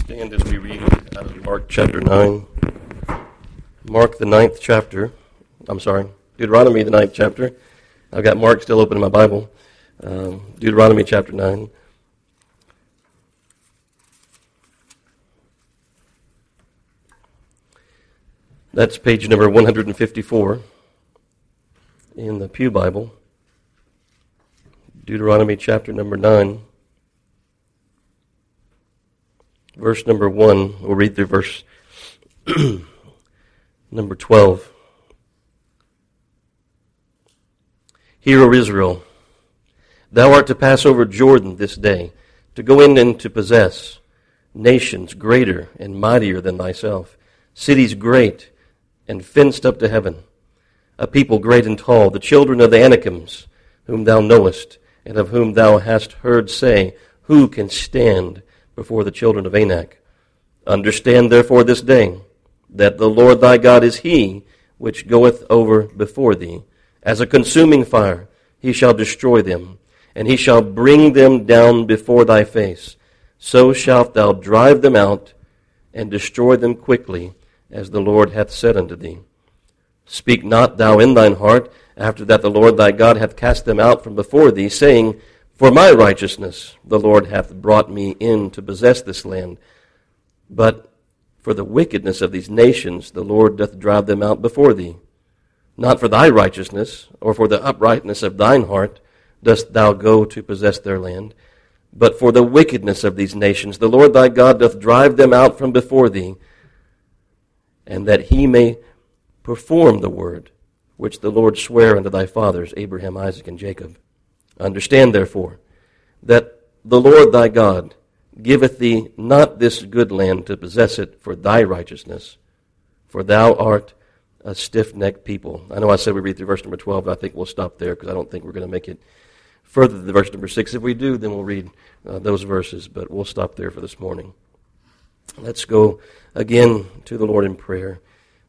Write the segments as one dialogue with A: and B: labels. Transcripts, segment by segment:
A: Stand as we read out of Mark chapter 9. Mark the 9th chapter. Deuteronomy the 9th chapter. I've got Mark still open in my Bible. Deuteronomy chapter 9. That's page number 154 in the Pew Bible. Deuteronomy chapter number 9. Verse number 1, we'll read through verse number 12. Hear, O Israel, thou art to pass over Jordan this day, to go in and to possess nations greater and mightier than thyself, cities great and fenced up to heaven, a people great and tall, the children of the Anakims, whom thou knowest, and of whom thou hast heard say, who can stand before the children of Anak? Understand therefore this day that the Lord thy God is he which goeth over before thee. As a consuming fire he shall destroy them, and he shall bring them down before thy face. So shalt thou drive them out and destroy them quickly, as the Lord hath said unto thee. Speak not thou in thine heart, after that the Lord thy God hath cast them out from before thee, saying, for my righteousness the Lord hath brought me in to possess this land. But for the wickedness of these nations the Lord doth drive them out before thee. Not for thy righteousness, or for the uprightness of thine heart, dost thou go to possess their land. But for the wickedness of these nations the Lord thy God doth drive them out from before thee, and that he may perform the word which the Lord sware unto thy fathers, Abraham, Isaac, and Jacob. Understand, therefore, that the Lord thy God giveth thee not this good land to possess it for thy righteousness, for thou art a stiff-necked people. I know I said we read through verse number 12, but I think we'll stop there because I don't think we're going to make it further than verse number 6. If we do, then we'll read those verses, but we'll stop there for this morning. Let's go again to the Lord in prayer.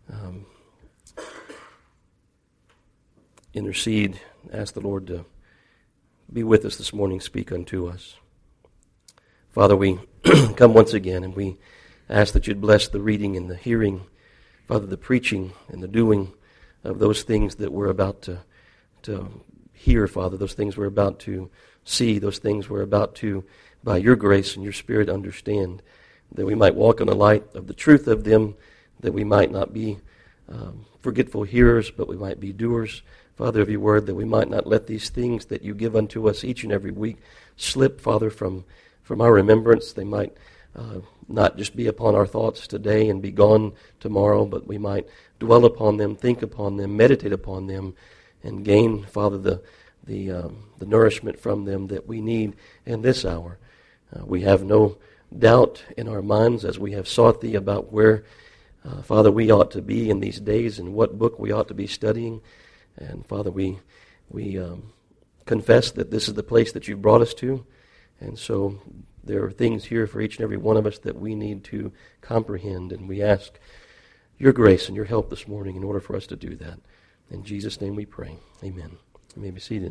A: Intercede, ask the Lord to be with us this morning, speak unto us. Father, we come once again and we ask that you'd bless the reading and the hearing, Father, the preaching and the doing of those things that we're about to hear, Father, those things we're about to see, those things we're about to, by your grace and your Spirit, understand, that we might walk in the light of the truth of them, that we might not be forgetful hearers, but we might be doers, Father, of your word, that we might not let these things that you give unto us each and every week slip, Father, from our remembrance. They might not just be upon our thoughts today and be gone tomorrow, but we might dwell upon them, think upon them, meditate upon them, and gain, Father, the nourishment from them that we need in this hour. We have no doubt in our minds as we have sought thee about where, Father, we ought to be in these days and what book we ought to be studying. And Father, we confess that this is the place that you've brought us to. And so there are things here for each and every one of us that we need to comprehend. And we ask your grace and your help this morning in order for us to do that. In Jesus' name we pray. Amen. You may be seated.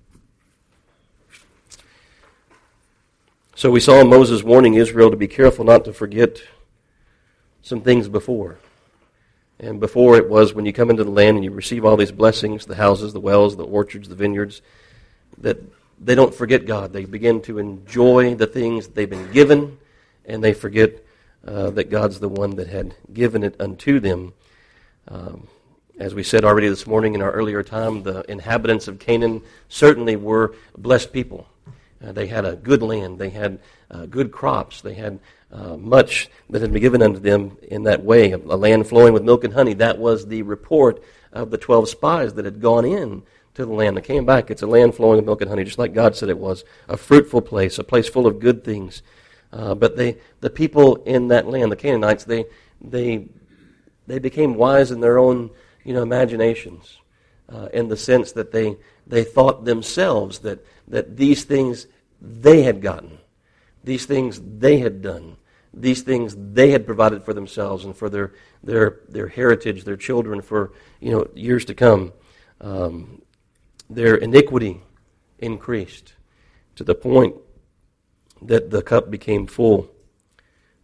A: So we saw Moses warning Israel to be careful not to forget some things before. And before it was when you come into the land and you receive all these blessings, the houses, the wells, the orchards, the vineyards, that they don't forget God. They begin to enjoy the things that they've been given, and they forget that God's the one that had given it unto them. As we said already this morning in our earlier time, the inhabitants of Canaan certainly were blessed people. They had a good land. They had good crops. They had much that had been given unto them in that way, a land flowing with milk and honey. That was the report of the 12 spies that had gone in to the land. They came back. It's a land flowing with milk and honey, just like God said it was, a fruitful place, a place full of good things. But the people in that land, the Canaanites, they became wise in their own imaginations, in the sense that they thought themselves that these things they had gotten, these things they had done, these things they had provided for themselves and for their heritage, their children for years to come. Their iniquity increased to the point that the cup became full.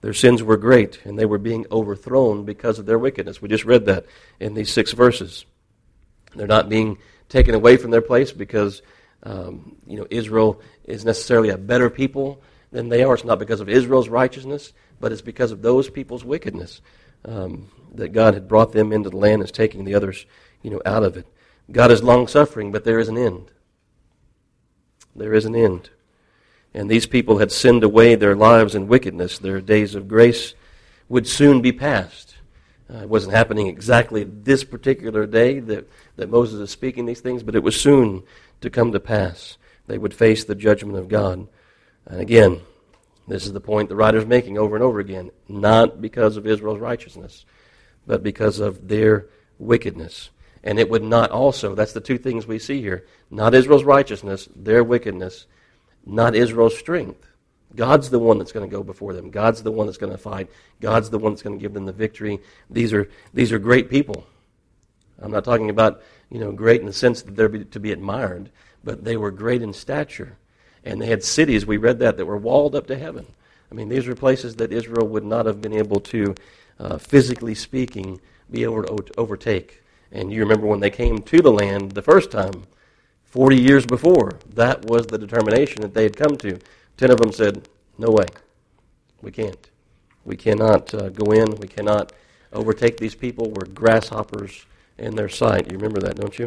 A: Their sins were great, and they were being overthrown because of their wickedness. We just read that in these 6 verses. They're not being taken away from their place because Israel is necessarily a better people than they are. It's not because of Israel's righteousness, but it's because of those people's wickedness that God had brought them into the land and is taking the others out of it. God is long-suffering, but there is an end. There is an end. And these people had sinned away their lives in wickedness. Their days of grace would soon be past. It wasn't happening exactly this particular day that Moses is speaking these things, but it was soon to come to pass. They would face the judgment of God. And again, this is the point the writer's making over and over again. Not because of Israel's righteousness, but because of their wickedness. And it would not also, that's the 2 things we see here, not Israel's righteousness, their wickedness, not Israel's strength. God's the one that's going to go before them. God's the one that's going to fight. God's the one that's going to give them the victory. These are great people. I'm not talking about, great in the sense that they're to be admired, but they were great in stature. And they had cities, we read that were walled up to heaven. I mean, these were places that Israel would not have been able to, physically speaking, be able to overtake. And you remember when they came to the land the first time, 40 years before, that was the determination that they had come to. 10 of them said, no way, we can't. We cannot go in, we cannot overtake these people. We're grasshoppers in their sight. You remember that, don't you?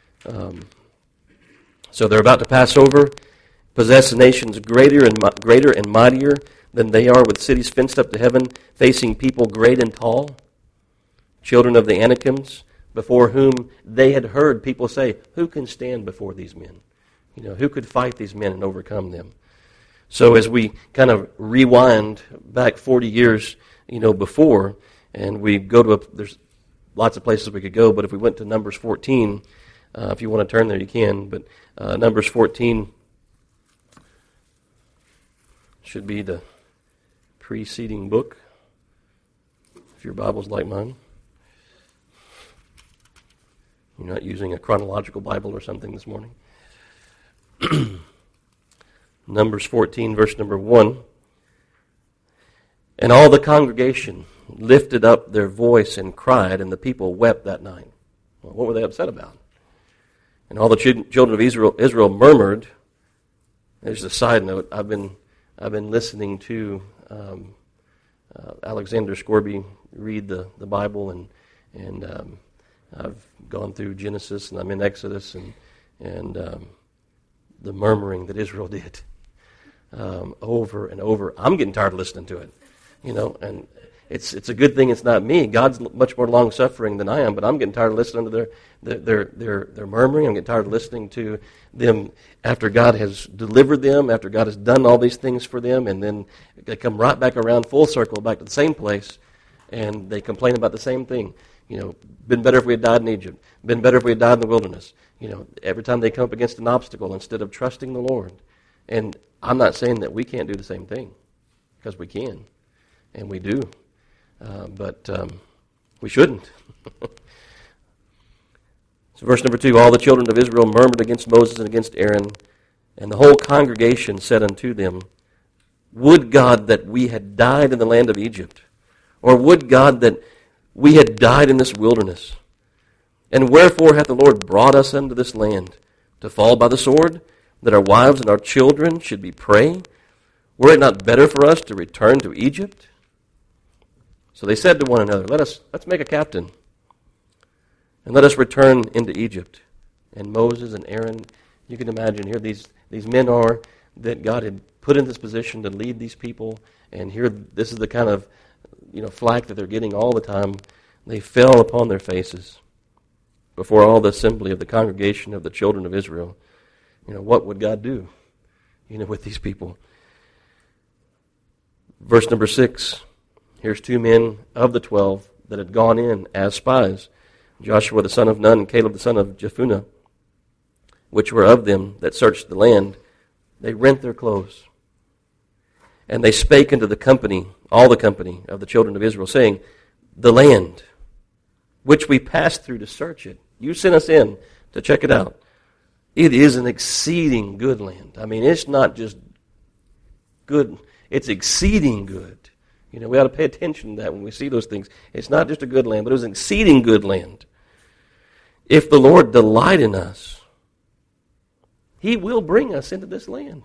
A: So they're about to pass over, possess nations greater and mightier than they are, with cities fenced up to heaven, facing people great and tall, children of the Anakims, before whom they had heard people say, who can stand before these men? Who could fight these men and overcome them? So as we kind of rewind back 40 years, before, and we go to there's lots of places we could go, but if we went to Numbers 14, if you want to turn there, you can, but Numbers 14 should be the preceding book, if your Bible's like mine. You're not using a chronological Bible or something this morning. Numbers 14, verse number 1. And all the congregation lifted up their voice and cried, and the people wept that night. Well, what were they upset about? And all the children of Israel murmured. There's a side note. I've been listening to Alexander Scorby read the Bible, and I've gone through Genesis, and I'm in Exodus, and the murmuring that Israel did over and over. I'm getting tired of listening to it, and it's a good thing it's not me. God's much more long-suffering than I am, but I'm getting tired of listening to their murmuring. I'm getting tired of listening to them after God has delivered them, after God has done all these things for them, and then they come right back around full circle, back to the same place, and they complain about the same thing. Been better if we had died in Egypt. Been better if we had died in the wilderness. Every time they come up against an obstacle, instead of trusting the Lord. And I'm not saying that we can't do the same thing, because we can, and we do. But we shouldn't. So verse number 2, all the children of Israel murmured against Moses and against Aaron, and the whole congregation said unto them, would God that we had died in the land of Egypt, or would God that we had died in this wilderness. And wherefore hath the Lord brought us unto this land, to fall by the sword, that our wives and our children should be prey? Were it not better for us to return to Egypt? So they said to one another, let's make a captain, and let us return into Egypt. And Moses and Aaron, you can imagine here these men are that God had put in this position to lead these people, and here this is the kind of flack that they're getting all the time. They fell upon their faces before all the assembly of the congregation of the children of Israel. What would God do, with these people? Verse number 6, here's 2 men of the 12 that had gone in as spies, Joshua the son of Nun and Caleb the son of Jephunneh, which were of them that searched the land. They rent their clothes. And they spake unto the company, all the company of the children of Israel, saying, the land which we passed through to search it, you sent us in to check it out. It is an exceeding good land. I mean, it's not just good, it's exceeding good. We ought to pay attention to that when we see those things. It's not just a good land, but it was an exceeding good land. If the Lord delight in us, He will bring us into this land.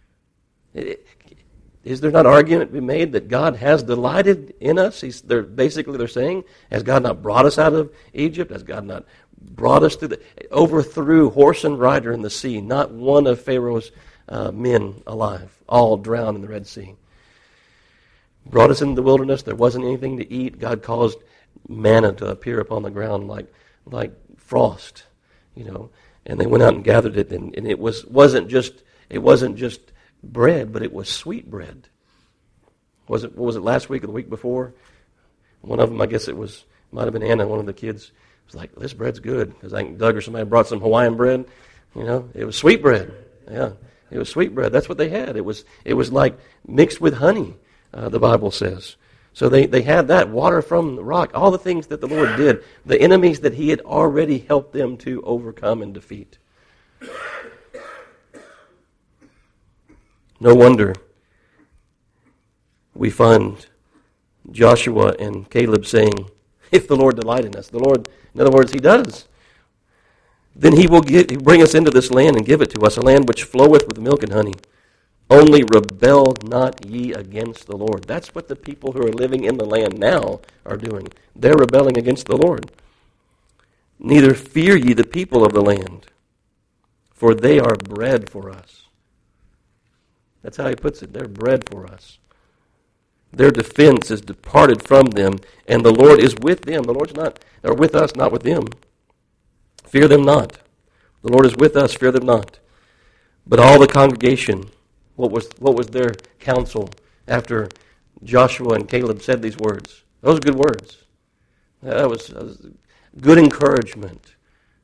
A: Is there not argument to be made that God has delighted in us? They're saying, has God not brought us out of Egypt? Has God not brought us overthrew horse and rider in the sea? Not one of Pharaoh's men alive, all drowned in the Red Sea. Brought us into the wilderness. There wasn't anything to eat. God caused manna to appear upon the ground like frost, And they went out and gathered it, and it wasn't just bread, but it was sweet bread. What was it last week or the week before? One of them, I guess might have been Anna, one of the kids, was like, "This bread's good," because I think Doug or somebody brought some Hawaiian bread. It was sweet bread. Yeah, it was sweet bread. That's what they had. It was like mixed with honey, the Bible says. So they had that, water from the rock, all the things that the Lord did, the enemies that He had already helped them to overcome and defeat. No wonder we find Joshua and Caleb saying, if the Lord delight in us. The Lord, in other words, He does. Then He will bring us into this land and give it to us, a land which floweth with milk and honey. Only rebel not ye against the Lord. That's what the people who are living in the land now are doing. They're rebelling against the Lord. Neither fear ye the people of the land, for they are bread for us. That's how he puts it. They're bread for us. Their defense is departed from them, and the Lord is with them. The Lord's not, or with us, not with them. Fear them not. The Lord is with us, fear them not. But all the congregation, what was their counsel after Joshua and Caleb said these words? Those are good words. That was good encouragement.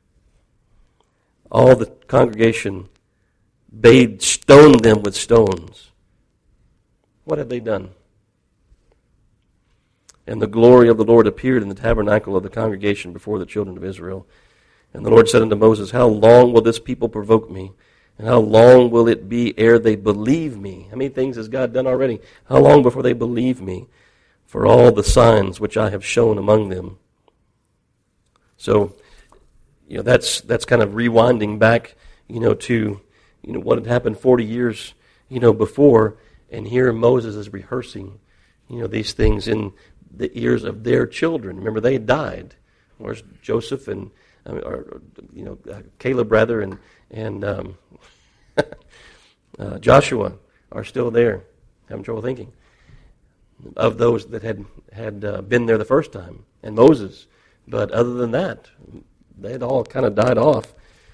A: All the congregation bade stone them with stones. What had they done? And the glory of the Lord appeared in the tabernacle of the congregation before the children of Israel. And the Lord said unto Moses, how long will this people provoke me? And how long will it be ere they believe me? How many things has God done already? How long before they believe me? For all the signs which I have shown among them. So, that's kind of rewinding back, to what had happened 40 years, before, and here Moses is rehearsing, these things in the ears of their children. Remember, they died. Where's Joseph and, Caleb rather, and Joshua are still there, having trouble thinking of those that had been there the first time, and Moses. But other than that, they had all kind of died off.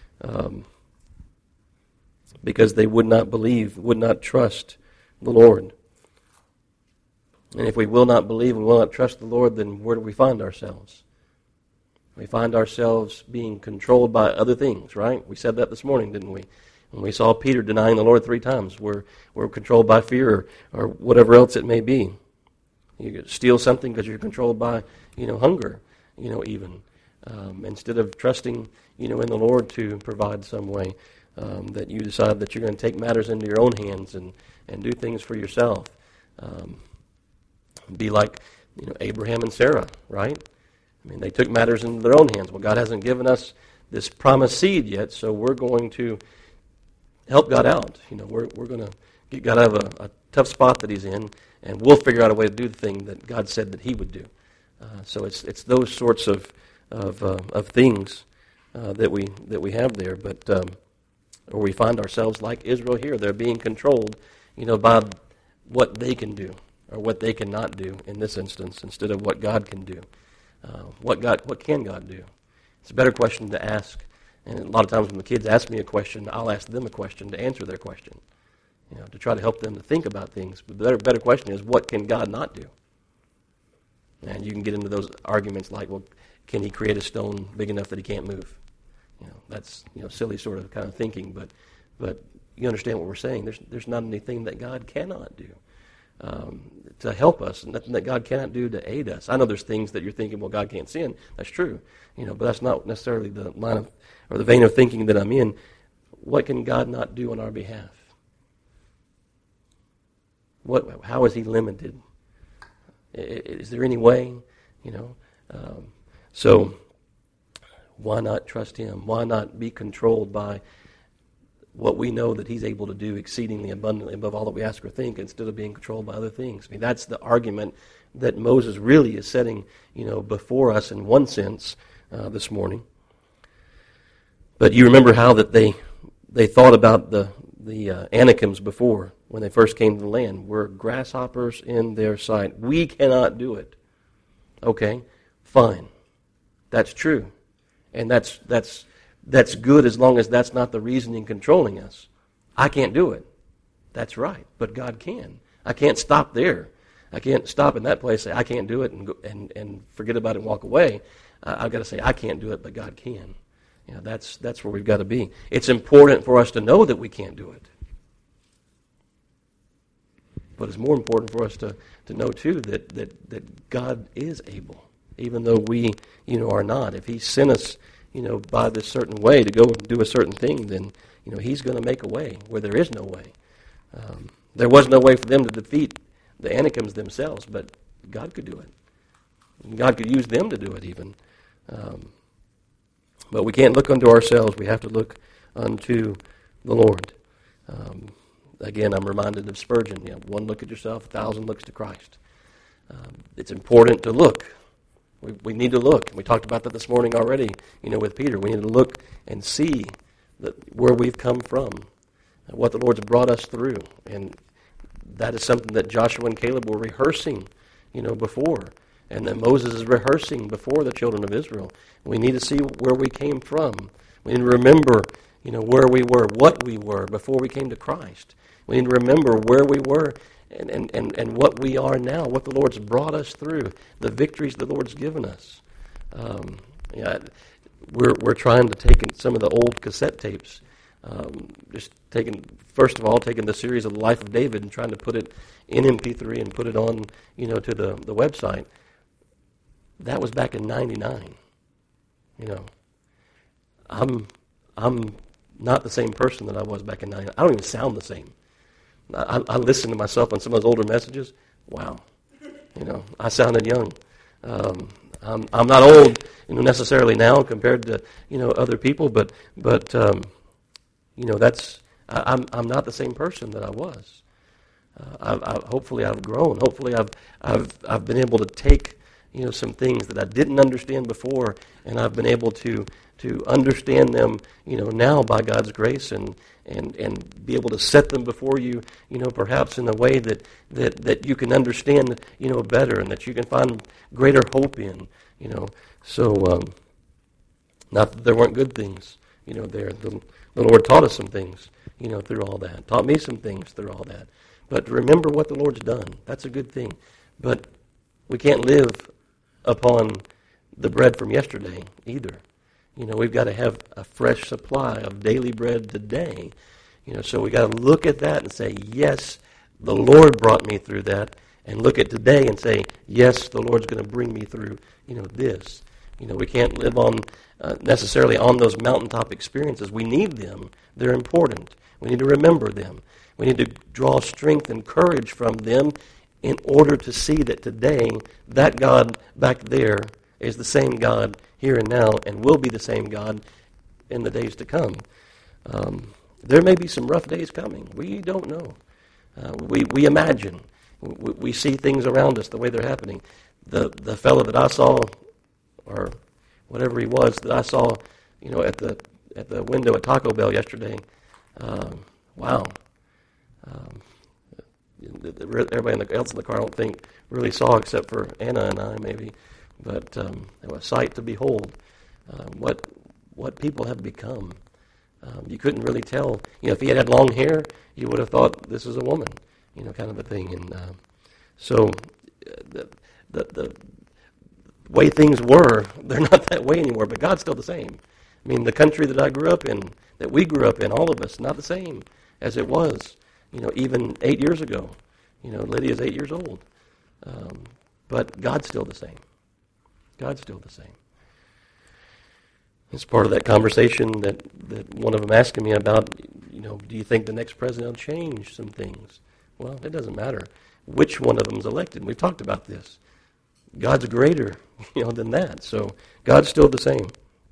A: Because they would not believe, would not trust the Lord. And if we will not believe and will not trust the Lord, then where do we find ourselves? We find ourselves being controlled by other things, right? We said that this morning, didn't we? When we saw Peter denying the Lord 3 times, we're controlled by fear or whatever else it may be. You steal something because you're controlled by, hunger, even. Instead of trusting, in the Lord to provide some way. That you decide that you're going to take matters into your own hands and do things for yourself. Be like, Abraham and Sarah, right? I mean, they took matters into their own hands. Well, God hasn't given us this promised seed yet, so we're going to help God out. We're going to get God out of a tough spot that He's in, and we'll figure out a way to do the thing that God said that He would do. So it's those sorts of things that we have there, but. Or we find ourselves like Israel here. They're being controlled, by what they can do or what they cannot do in this instance instead of what God can do. What can God do? It's a better question to ask. And a lot of times when the kids ask me a question, I'll ask them a question to answer their question, to try to help them to think about things. But the better question is, what can God not do? And you can get into those arguments like, well, can He create a stone big enough that He can't move? That's silly sort of kind of thinking, but you understand what we're saying. There's not anything that God cannot do to help us, nothing that God cannot do to aid us. I know there's things that you're thinking, well, God can't sin. That's true, but that's not necessarily the line of or the vein of thinking that I'm in. What can God not do on our behalf? How is He limited? Is there any way? So why not trust him? Why not be controlled by what we know that he's able to do exceedingly abundantly above all that we ask or think, instead of being controlled by other things? I mean, that's the argument that Moses really is setting, before us in one sense this morning. But you remember how that they thought about the Anakims before, when they first came to the land. We're grasshoppers in their sight. We cannot do it. Okay, fine. That's true. And that's good as long as that's not the reasoning controlling us. I can't do it. That's right. But God can. I can't stop there. I can't stop in that place and say, I can't do it and forget about it and walk away. I've got to say, I can't do it, but God can. That's where we've got to be. It's important for us to know that we can't do it. But it's more important for us to know, too, that God is able, even though we, are not. If he sent us, by this certain way to go and do a certain thing, then, he's going to make a way where there is no way. There was no way for them to defeat the Anakims themselves, but God could do it. God could use them to do it even. But we can't look unto ourselves. We have to look unto the Lord. Again, I'm reminded of Spurgeon. One look at yourself, 1,000 looks to Christ. It's important to look. We need to look. We talked about that this morning already, with Peter. We need to look and see where we've come from, what the Lord's brought us through. And that is something that Joshua and Caleb were rehearsing, before. And that Moses is rehearsing before the children of Israel. We need to see where we came from. We need to remember, where we were, what we were before we came to Christ. We need to remember where we were and what we are now, what the Lord's brought us through, the victories the Lord's given us. We're trying to take in some of the old cassette tapes, first of all, taking the series of the life of David and trying to put it in MP3 and put it on, to the website. That was back in '99. I'm not the same person that I was back in '99. I don't even sound the same. I listen to myself on some of those older messages. Wow, I sounded young. I'm not old, necessarily now compared to other people, but that's I'm not the same person that I was. Hopefully I've grown. Hopefully I've been able to take some things that I didn't understand before, and I've been able to understand them now by God's grace and be able to set them before you perhaps in a way that you can understand better, and that you can find greater hope in. So not that there weren't good things there. The Lord taught us some things through all that. Taught me some things through all that. But remember what the Lord's done. That's a good thing. But we can't live upon the bread from yesterday either. We've got to have a fresh supply of daily bread today. So we got to look at that and say, yes, the Lord brought me through that, and look at today and say, yes, the Lord's going to bring me through, this. We can't live on necessarily on those mountaintop experiences. We need them. They're important. We need to remember them. We need to draw strength and courage from them in order to see that today, that God back there is the same God here and now, and will be the same God in the days to come. There may be some rough days coming. We don't know. We imagine. We see things around us the way they're happening. The fellow that I saw, or whatever he was that I saw, at the window at Taco Bell yesterday. Wow. Everybody else in the car I don't think really saw, except for Anna and I maybe. But it was a sight to behold. What people have become. You couldn't really tell. If he had long hair, you would have thought this is a woman. Kind of a thing. And so the way things were, they're not that way anymore. But God's still the same. I mean, the country that I grew up in, that we grew up in, all of us, not the same as it was. Even 8 years ago. Lydia's 8 years old. But God's still the same. God's still the same. It's part of that conversation that one of them asking me about, do you think the next president will change some things? Well, it doesn't matter which one of them is elected. We've talked about this. God's greater, than that. So God's still the same.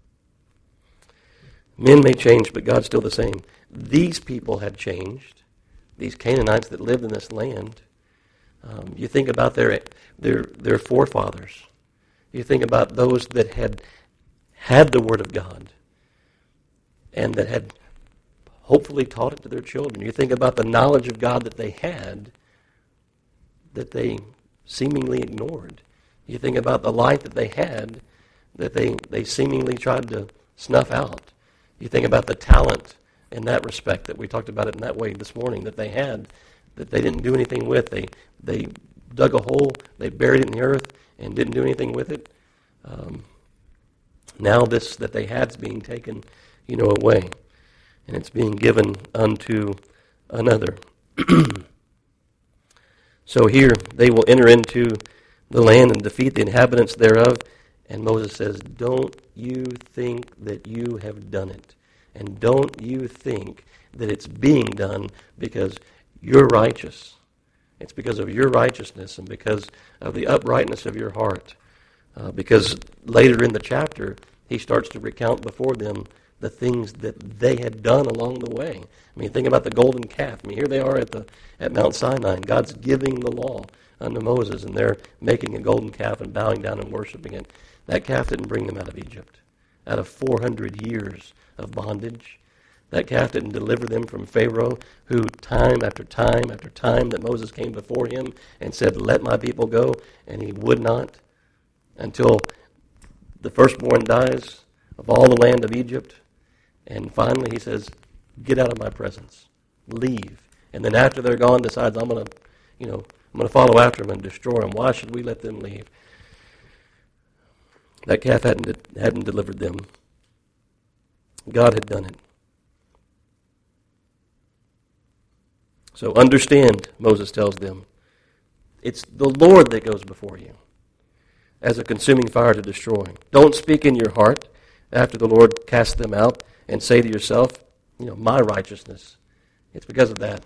A: Men may change, but God's still the same. These people had changed. These Canaanites that lived in this land. You think about their forefathers. You think about those that had the Word of God and that had hopefully taught it to their children. You think about the knowledge of God that they had that they seemingly ignored. You think about the light that they had that they seemingly tried to snuff out. You think about the talent in that respect that we talked about it in that way this morning that they had that they didn't do anything with. They dug a hole, they buried it in the earth and didn't do anything with it. Now this that they had is being taken, away. And it's being given unto another. So here they will enter into the land and defeat the inhabitants thereof. And Moses says, don't you think that you have done it. And don't you think that it's being done because you're righteous. It's because of your righteousness and because of the uprightness of your heart. Because later in the chapter, he starts to recount before them the things that they had done along the way. Think about the golden calf. Here they are at Mount Sinai, and God's giving the law unto Moses, and they're making a golden calf and bowing down and worshiping it. That calf didn't bring them out of Egypt, out of 400 years of bondage. That calf didn't deliver them from Pharaoh, who time after time after time that Moses came before him and said, let my people go, and he would not until the firstborn dies of all the land of Egypt. And finally he says, get out of my presence. Leave. And then after they're gone, decides, I'm going to follow after them and destroy them. Why should we let them leave? That calf hadn't delivered them. God had done it. So understand, Moses tells them, it's the Lord that goes before you as a consuming fire to destroy. Don't speak in your heart after the Lord casts them out and say to yourself, my righteousness. It's because of that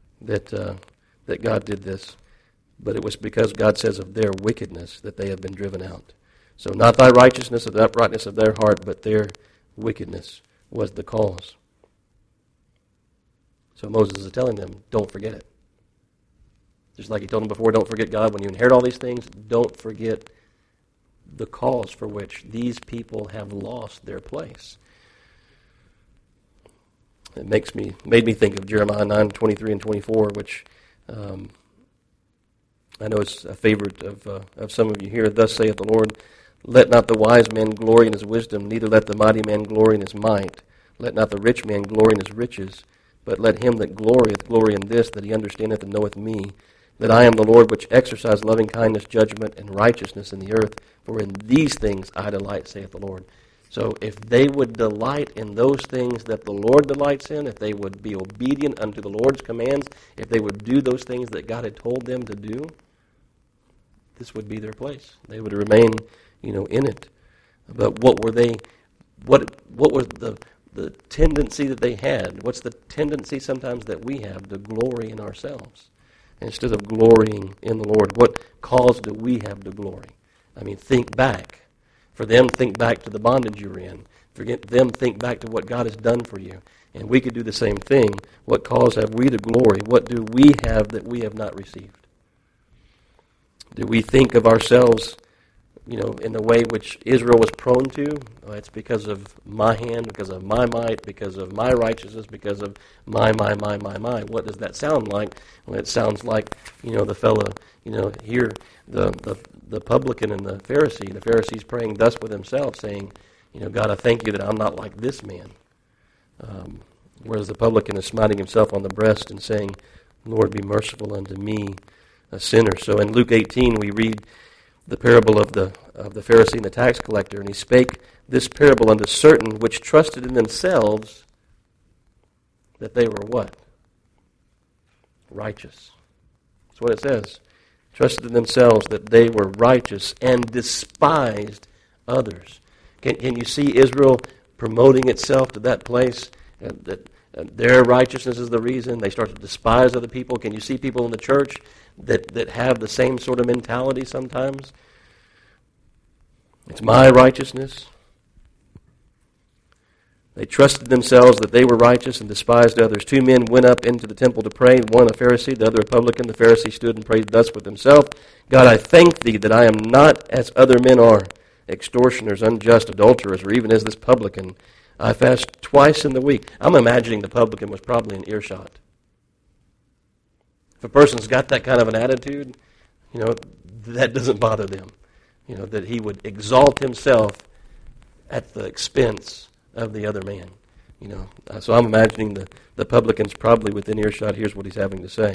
A: God did this. But it was because God says of their wickedness that they have been driven out. So not thy righteousness or the uprightness of their heart, but their wickedness was the cause. So Moses is telling them, don't forget it. Just like he told them before, don't forget God. When you inherit all these things, don't forget the cause for which these people have lost their place. It made me think of Jeremiah 9:23 and 24, which I know is a favorite of some of you here. Thus saith the Lord, let not the wise man glory in his wisdom, neither let the mighty man glory in his might. Let not the rich man glory in his riches, but let him that glorieth glory in this, that he understandeth and knoweth me, that I am the Lord which exercise loving kindness, judgment, and righteousness in the earth. For in these things I delight, saith the Lord. So if they would delight in those things that the Lord delights in, if they would be obedient unto the Lord's commands, if they would do those things that God had told them to do, this would be their place. They would remain, in it. But what were they? What was the tendency that they had? What's the tendency sometimes that we have to glory in ourselves instead of glorying in the Lord? What cause do we have to glory? Think back. For them, think back to the bondage you're in. For them, think back to what God has done for you. And we could do the same thing. What cause have we to glory? What do we have that we have not received? Do we think of ourselves, in the way which Israel was prone to? It's because of my hand, because of my might, because of my righteousness, because of my. What does that sound like? Well, it sounds like, the fellow, here, the publican and the Pharisee. The Pharisee's praying thus with himself, saying, God, I thank you that I'm not like this man. Whereas the publican is smiting himself on the breast and saying, Lord, be merciful unto me, a sinner. So in Luke 18, we read the parable of the Pharisee and the tax collector, and he spake this parable unto certain which trusted in themselves that they were what? Righteous. That's what it says. Trusted in themselves that they were righteous and despised others. Can you see Israel promoting itself to that place that their righteousness is the reason they start to despise other people? Can you see people in the church that have the same sort of mentality sometimes? It's my righteousness. They trusted themselves that they were righteous and despised others. 2 men went up into the temple to pray, one a Pharisee, the other a publican. The Pharisee stood and prayed thus with himself, God, I thank thee that I am not as other men are, extortioners, unjust, adulterers, or even as this publican. I fast twice in the week. I'm imagining the publican was probably in earshot. If a person's got that kind of an attitude, that doesn't bother them. That he would exalt himself at the expense of the other man. So I'm imagining the publican's probably within earshot. Here's what he's having to say.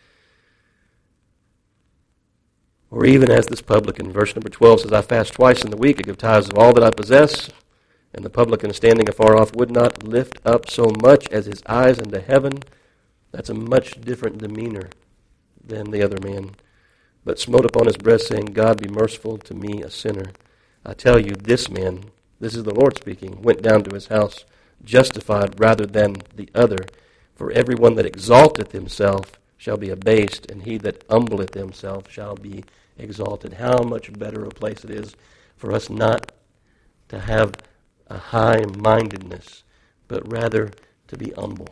A: Or even as this publican, verse number 12 says, I fast twice in the week, I give tithes of all that I possess. And the publican, standing afar off, would not lift up so much as his eyes into heaven. That's a much different demeanor than the other man. But smote upon his breast, saying, God, be merciful to me, a sinner. I tell you, this man, this is the Lord speaking, went down to his house justified rather than the other. For everyone that exalteth himself shall be abased, and he that humbleth himself shall be exalted. How much better a place it is for us not to have a high-mindedness, but rather to be humble.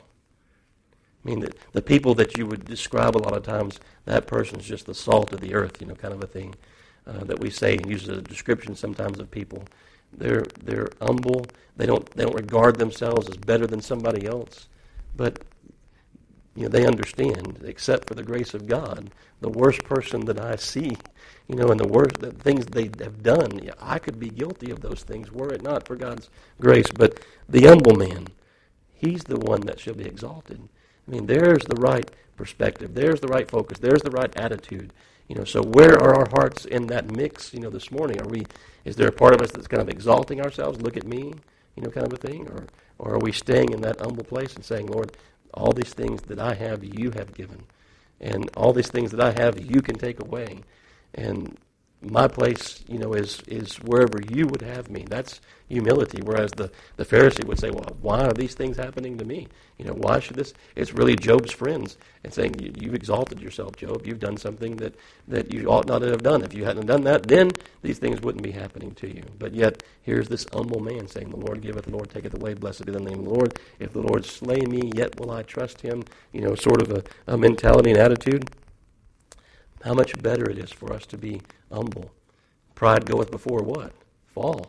A: I mean, the people that you would describe a lot of times, that person's just the salt of the earth, kind of a thing that we say and use as a description sometimes of people. They're humble. They don't regard themselves as better than somebody else, but they understand. Except for the grace of God, the worst person that I see, and the things they have done, I could be guilty of those things were it not for God's grace. But the humble man, he's the one that shall be exalted. I mean, there's the right perspective. There's the right focus. There's the right attitude. So where are our hearts in that mix? This morning, is there a part of us that's kind of exalting ourselves? Look at me, kind of a thing, or are we staying in that humble place and saying, Lord, all these things that I have, you have given, and all these things that I have, you can take away, and my place, is wherever you would have me. That's humility. Whereas the Pharisee would say, well, why are these things happening to me? Why should this? It's really Job's friends and saying, you've exalted yourself, Job. You've done something that you ought not to have done. If you hadn't done that, then these things wouldn't be happening to you. But yet, here's this humble man saying, the Lord giveth, the Lord taketh away. Blessed be the name of the Lord. If the Lord slay me, yet will I trust him. Sort of a mentality and attitude. How much better it is for us to be humble. Pride goeth before what? Fall.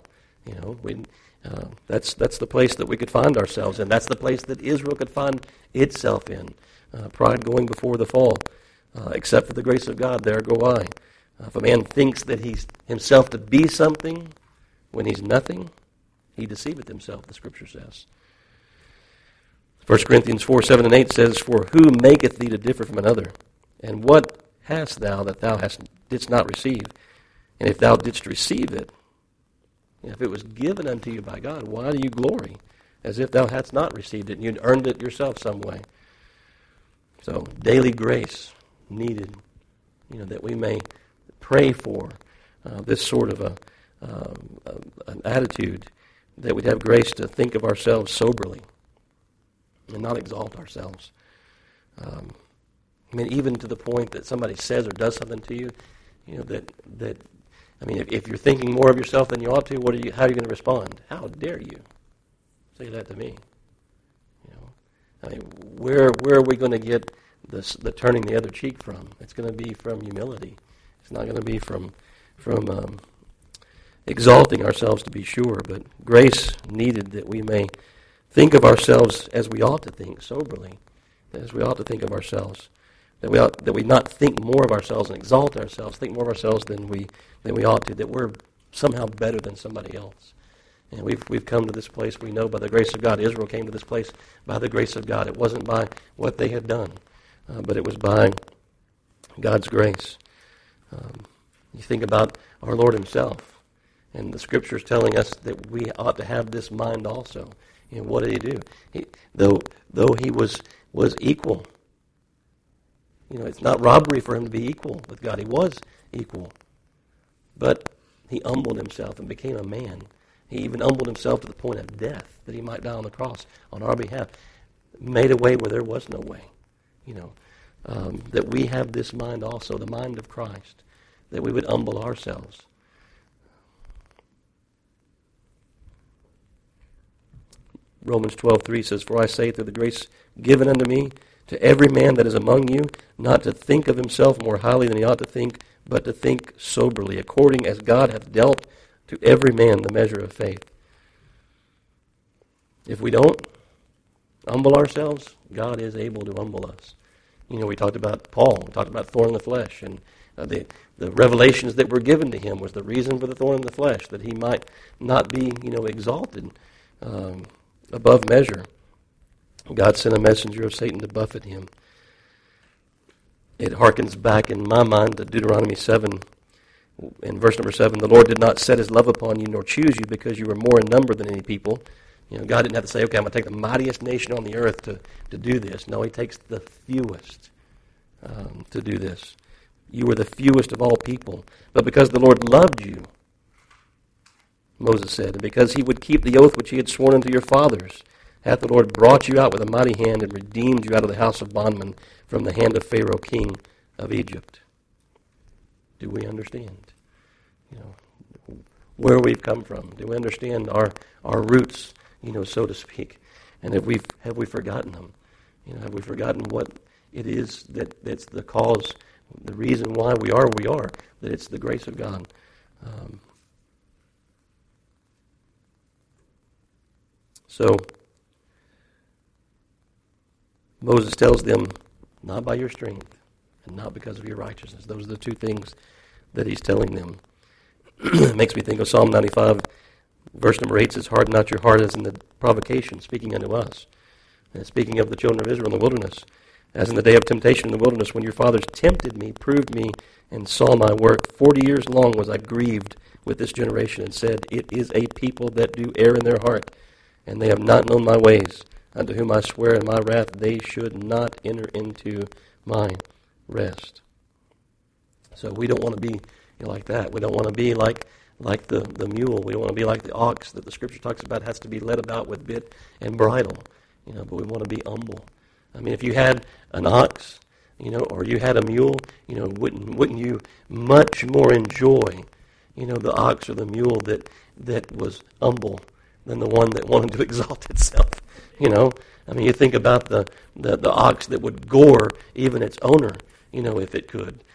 A: That's the place that we could find ourselves in. That's the place that Israel could find itself in. Pride going before the fall. Except for the grace of God, there go I. If a man thinks that he's himself to be something when he's nothing, he deceiveth himself, the Scripture says. 1 Corinthians 4:7-8 says, For who maketh thee to differ from another? And what hast thou that thou didst not receive? And if thou didst receive it, if it was given unto you by God, why do you glory as if thou hadst not received it and you'd earned it yourself some way? So daily grace needed, that we may pray for this sort of an attitude, that we'd have grace to think of ourselves soberly and not exalt ourselves. Even to the point that somebody says or does something to you, if you're thinking more of yourself than you ought to, how are you going to respond? How dare you say that to me? Where are we going to get the turning the other cheek from? It's going to be from humility. It's not going to be from exalting ourselves, to be sure, but grace needed that we may think of ourselves as we ought to think, soberly, as we ought to think of ourselves. That we not think more of ourselves and exalt ourselves, think more of ourselves than we ought to, that we're somehow better than somebody else. And we've come to this place, we know by the grace of God. Israel came to this place by the grace of God. It wasn't by what they had done, but it was by God's grace. You think about our Lord himself, and the Scriptures telling us that we ought to have this mind also. What did he do? Though he was equal, it's not robbery for him to be equal with God. He was equal. But he humbled himself and became a man. He even humbled himself to the point of death, that he might die on the cross on our behalf. Made a way where there was no way. That we have this mind also, the mind of Christ, that we would humble ourselves. Romans 12:3 says, "For I say through the grace given unto me, to every man that is among you, not to think of himself more highly than he ought to think, but to think soberly, according as God hath dealt to every man the measure of faith." If we don't humble ourselves, God is able to humble us. We talked about Paul, we talked about thorn in the flesh, and the revelations that were given to him was the reason for the thorn in the flesh, that he might not be, exalted above measure. God sent a messenger of Satan to buffet him. It harkens back in my mind to Deuteronomy 7. In verse number 7, "The Lord did not set his love upon you, nor choose you, because you were more in number than any people." God didn't have to say, okay, I'm going to take the mightiest nation on the earth to do this. No, he takes the fewest to do this. You were the fewest of all people. But because the Lord loved you, Moses said, and because he would keep the oath which he had sworn unto your fathers, hath the Lord brought you out with a mighty hand and redeemed you out of the house of bondmen from the hand of Pharaoh, king of Egypt. Do we understand? Where we've come from? Do we understand our roots, so to speak? And have we forgotten them? Have we forgotten what it is that's the cause, the reason why we are where we are? That it's the grace of God. So Moses tells them, not by your strength and not because of your righteousness. Those are the two things that he's telling them. It makes me think of Psalm 95, verse number 8 says, "Harden not your heart as in the provocation," speaking unto us. And speaking of the children of Israel in the wilderness, "As in the day of temptation in the wilderness, when your fathers tempted me, proved me, and saw my work. 40 years long was I grieved with this generation, and said, It is a people that do err in their heart, and they have not known my ways, unto whom I swear in my wrath, they should not enter into my rest." So we don't want to be like that. We don't want to be like the mule. We don't want to be like the ox that the Scripture talks about has to be led about with bit and bridle. But we want to be humble. I mean, if you had an ox, or you had a mule, wouldn't you much more enjoy, the ox or the mule that was humble than the one that wanted to exalt itself? I mean, you think about the ox that would gore even its owner, if it could.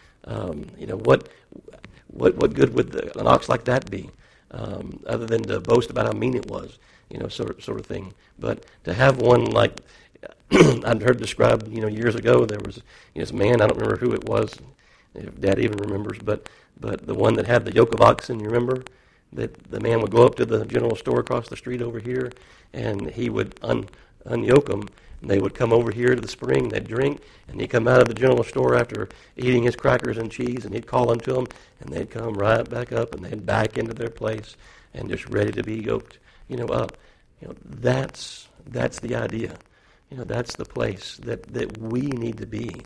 A: What good would an ox like that be, other than to boast about how mean it was, sort of thing. But to have one like I'd heard described, years ago, there was this man, I don't remember who it was, if Dad even remembers, but the one that had the yoke of oxen, you remember? That the man would go up to the general store across the street over here, and he would unyoke them, and they would come over here to the spring, they'd drink, and he'd come out of the general store after eating his crackers and cheese, and he'd call unto them, and they'd come right back up, and they'd back into their place, and just ready to be yoked, up. That's the idea. That's the place that we need to be.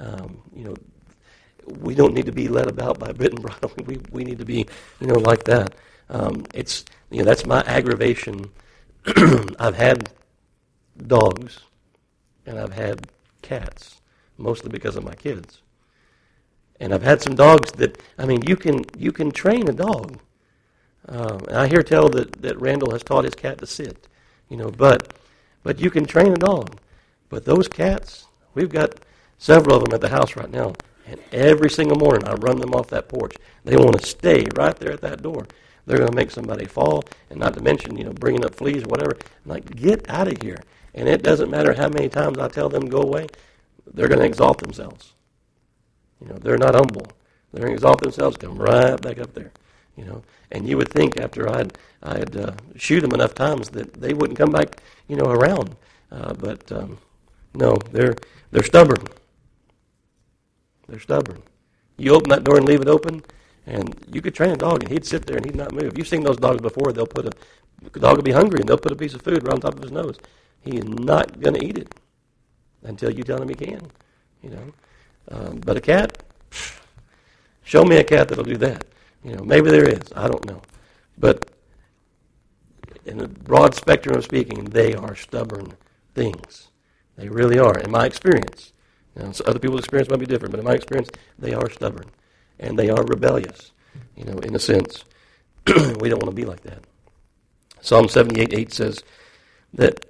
A: We don't need to be led about by bit and bridle. We need to be, like that. That's my aggravation. I've had dogs, and I've had cats, mostly because of my kids. And I've had some dogs that, you can train a dog. And I hear tell that Randall has taught his cat to sit, but you can train a dog. But those cats, we've got several of them at the house right now, and every single morning I run them off that porch. They want to stay right there at that door. They're going to make somebody fall, and not to mention, bringing up fleas or whatever. I'm like, get out of here. And it doesn't matter how many times I tell them to go away, they're going to exalt themselves. They're not humble. They're going to exalt themselves, come right back up there. And you would think after I'd shoot them enough times that they wouldn't come back, around. But no, they're stubborn. They're stubborn. You open that door and leave it open, and you could train a dog, and he'd sit there and he'd not move. You've seen those dogs before. The dog will be hungry, and they'll put a piece of food right on top of his nose. He is not going to eat it until you tell him he can. But a cat, show me a cat that'll do that. Maybe there is. I don't know. But in a broad spectrum of speaking, they are stubborn things. They really are, in my experience. So other people's experience might be different, but in my experience, they are stubborn. And they are rebellious, in a sense. We don't want to be like that. Psalm 78:8 says that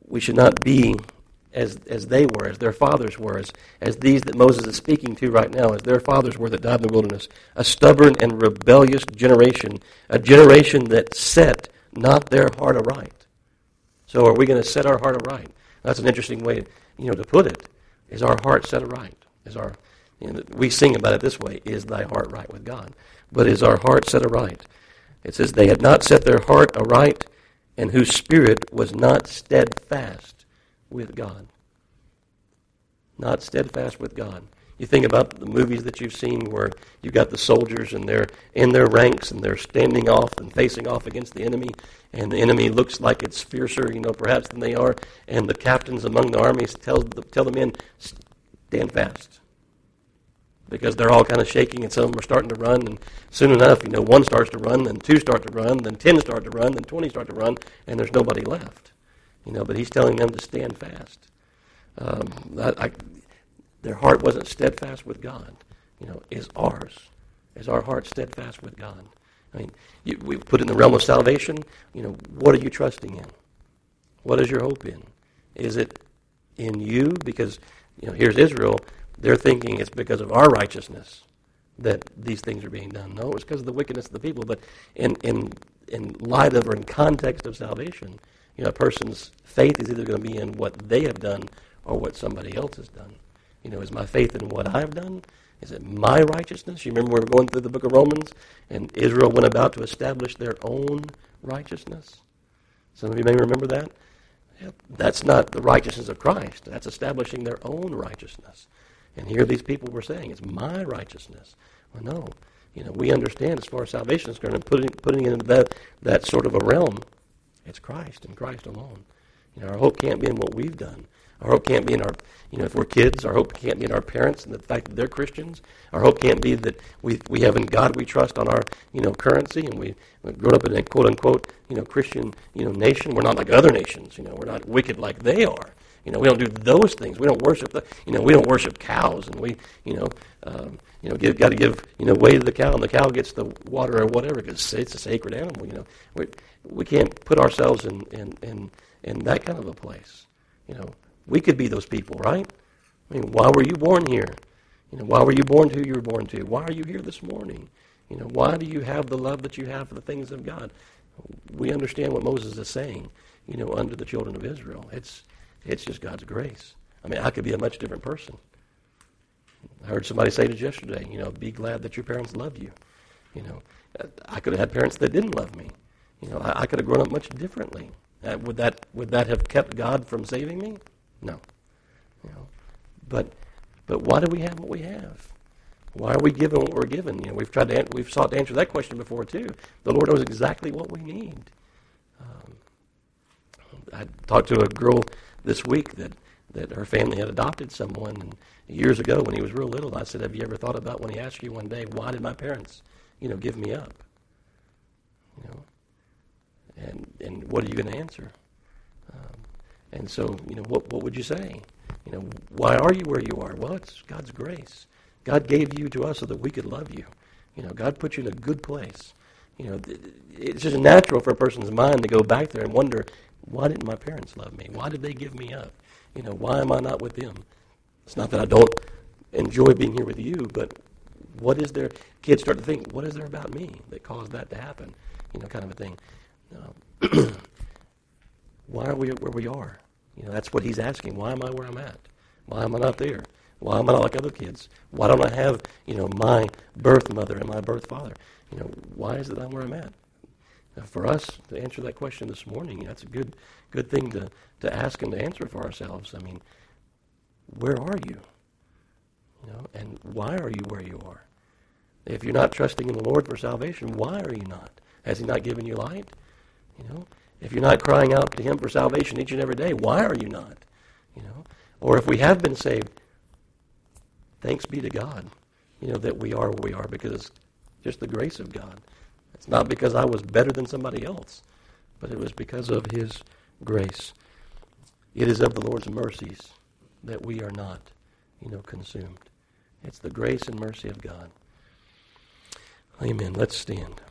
A: we should not be as they were, as their fathers were, as these that Moses is speaking to right now, as their fathers were that died in the wilderness, a stubborn and rebellious generation, a generation that set not their heart aright. So are we going to set our heart aright? That's an interesting way, to put it. Is our heart set aright? We sing about it this way, is thy heart right with God? But is our heart set aright? It says, they had not set their heart aright, and whose spirit was not steadfast with God. Not steadfast with God. You think about the movies that you've seen where you've got the soldiers and they're in their ranks and they're standing off and facing off against the enemy, and the enemy looks like it's fiercer, perhaps than they are, and the captains among the armies tell the men, stand fast. Because they're all kind of shaking and some of them are starting to run, and soon enough, one starts to run, then two start to run, then 10 start to run, then 20 start to run, and there's nobody left. But he's telling them to stand fast. Their heart wasn't steadfast with God. Is ours? Is our heart steadfast with God? We put in the realm of salvation. What are you trusting in? What is your hope in? Is it in you? Because here's Israel. They're thinking it's because of our righteousness that these things are being done. No, it's because of the wickedness of the people. But in light of or in context of salvation, a person's faith is either going to be in what they have done or what somebody else has done. Is my faith in what I've done? Is it my righteousness? You remember we were going through the book of Romans, and Israel went about to establish their own righteousness? Some of you may remember that. That's not the righteousness of Christ. That's establishing their own righteousness. And here these people were saying, it's my righteousness. Well, no. We understand as far as salvation is concerned, putting it into that sort of a realm, it's Christ and Christ alone. Our hope can't be in what we've done. Our hope can't be in our, if we're kids, our hope can't be in our parents and the fact that they're Christians. Our hope can't be that we have in God we trust on our, currency, and we've grown up in a quote-unquote, Christian, nation. We're not like other nations. We're not wicked like they are. We don't do those things. We don't worship we don't worship cows, and we, got to give, way to the cow, and the cow gets the water or whatever because it's a sacred animal. We can't put ourselves in that kind of a place. We could be those people, right? Why were you born here? Why were you born to who you were born to? Why are you here this morning? Why do you have the love that you have for the things of God? We understand what Moses is saying, under the children of Israel. It's just God's grace. I could be a much different person. I heard somebody say it yesterday, be glad that your parents love you. I could have had parents that didn't love me. I could have grown up much differently. Would that have kept God from saving me? No. But why do we have what we have? Why are we given what we're given? We've sought to answer that question before too. The Lord knows exactly what we need. I talked to a girl this week that her family had adopted someone, and years ago when he was real little, I said, have you ever thought about when he asked you one day, why did my parents, give me up? And what are you going to answer? And so, what would you say? Why are you where you are? Well, it's God's grace. God gave you to us so that we could love you. God put you in a good place. It's just natural for a person's mind to go back there and wonder, why didn't my parents love me? Why did they give me up? Why am I not with them? It's not that I don't enjoy being here with you, but what is there? Kids start to think, what is there about me that caused that to happen? Kind of a thing. Why are we where we are? That's what he's asking. Why am I where I'm at? Why am I not there? Why am I not like other kids? Why don't I have, my birth mother and my birth father? Why is it I'm where I'm at? Now, for us to answer that question this morning, that's a good thing to ask and to answer for ourselves. Where are you? And why are you where you are? If you're not trusting in the Lord for salvation, why are you not? Has he not given you light? If you're not crying out to him for salvation each and every day, why are you not? Or if we have been saved, thanks be to God, that we are where we are because it's just the grace of God. It's not because I was better than somebody else, but it was because of his grace. It is of the Lord's mercies that we are not, consumed. It's the grace and mercy of God. Amen. Let's stand.